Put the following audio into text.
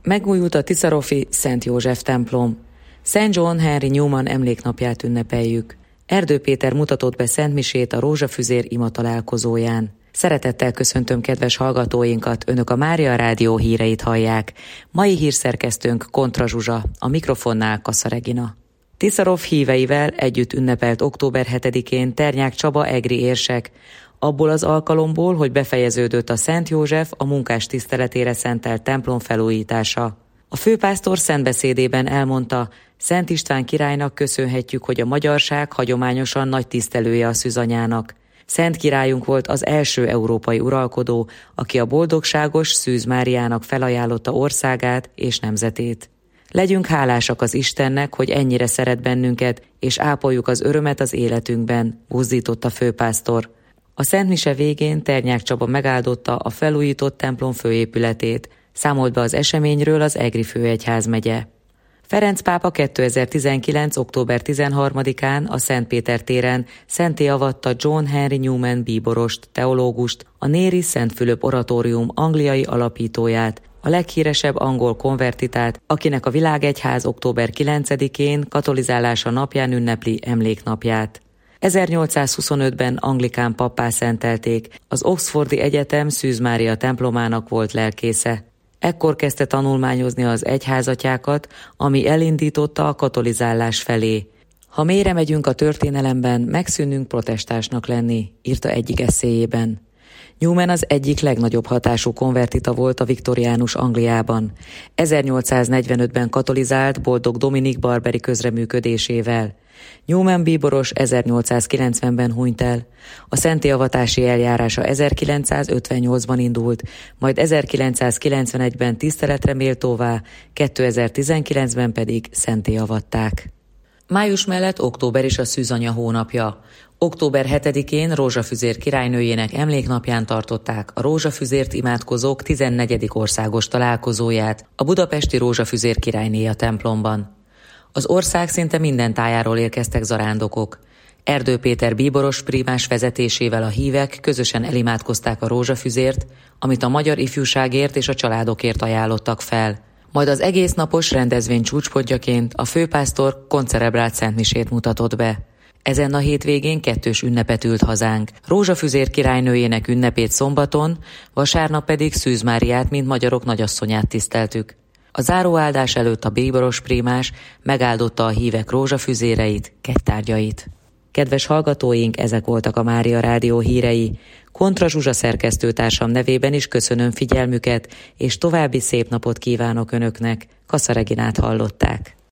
Megújult a tiszarofi Szent József templom. Szent John Henry Newman emléknapját ünnepeljük. Erdő Péter mutatott be szentmisét a Rózsafüzér ima találkozóján. Szeretettel köszöntöm kedves hallgatóinkat, Önök a Mária Rádió híreit hallják. Mai hírszerkesztőnk Kontra Zsuzsa, a mikrofonnál Kassa Regina. Tiszarov híveivel együtt ünnepelt október 7-én Ternyák Csaba egri érsek, abból az alkalomból, hogy befejeződött a Szent József a munkás tiszteletére szentelt templom felújítása. A főpásztor szentbeszédében elmondta, Szent István királynak köszönhetjük, hogy a magyarság hagyományosan nagy tisztelője a szűzanyának. Szent királyunk volt az első európai uralkodó, aki a boldogságos Szűz Máriának felajánlotta országát és nemzetét. Legyünk hálásak az Istennek, hogy ennyire szeret bennünket, és ápoljuk az örömet az életünkben, buzdított a főpásztor. A szentmise végén Ternyák Csaba megáldotta a felújított templom főépületét, számolt be az eseményről az Egri főegyházmegye. Ferenc pápa 2019. október 13-án a Szent Péter téren szentté avatta John Henry Newman bíborost, teológust, a Néri Szent Fülöp oratórium angliai alapítóját, a leghíresebb angol konvertitát, akinek a világegyház október 9-én katolizálása napján ünnepli emléknapját. 1825-ben anglikán pappá szentelték, az Oxfordi Egyetem Szűz Mária templomának volt lelkésze. Ekkor kezdte tanulmányozni az egyházatyákat, ami elindította a katolizálás felé. Ha mélyre megyünk a történelemben, megszűnünk protestánsnak lenni, írta egyik esszéjében. Newman az egyik legnagyobb hatású konvertita volt a viktoriánus Angliában. 1845-ben katolizált Boldog Dominik barberi közreműködésével. Newman bíboros 1890-ben hunyt el. A szenttéavatási eljárása 1958-ban indult, majd 1991-ben tiszteletre méltóvá, 2019-ben pedig szentté avatták. Május mellett október is a szűzanya hónapja. Október 7-én Rózsafüzér királynőjének emléknapján tartották a rózsafüzért imádkozók 14. országos találkozóját a budapesti Rózsafüzér királynéja templomban. Az ország szinte minden tájáról érkeztek zarándokok. Erdő Péter bíboros prímás vezetésével a hívek közösen elimádkozták a rózsafüzért, amit a magyar ifjúságért és a családokért ajánlottak fel. Majd az egész napos rendezvény csúcspontjaként a főpásztor koncelebrált szentmisét mutatott be. Ezen a hétvégén kettős ünnepet ült hazánk. Rózsafüzér királynőjének ünnepét szombaton, vasárnap pedig Szűz Máriát, mint magyarok nagyasszonyát tiszteltük. A záróáldás előtt a bíboros prímás megáldotta a hívek rózsafüzéreit, kegytárgyait. Kedves hallgatóink, ezek voltak a Mária Rádió hírei. Kontra Zsuzsa szerkesztőtársam nevében is köszönöm figyelmüket, és további szép napot kívánok Önöknek. Kassa Reginát hallották.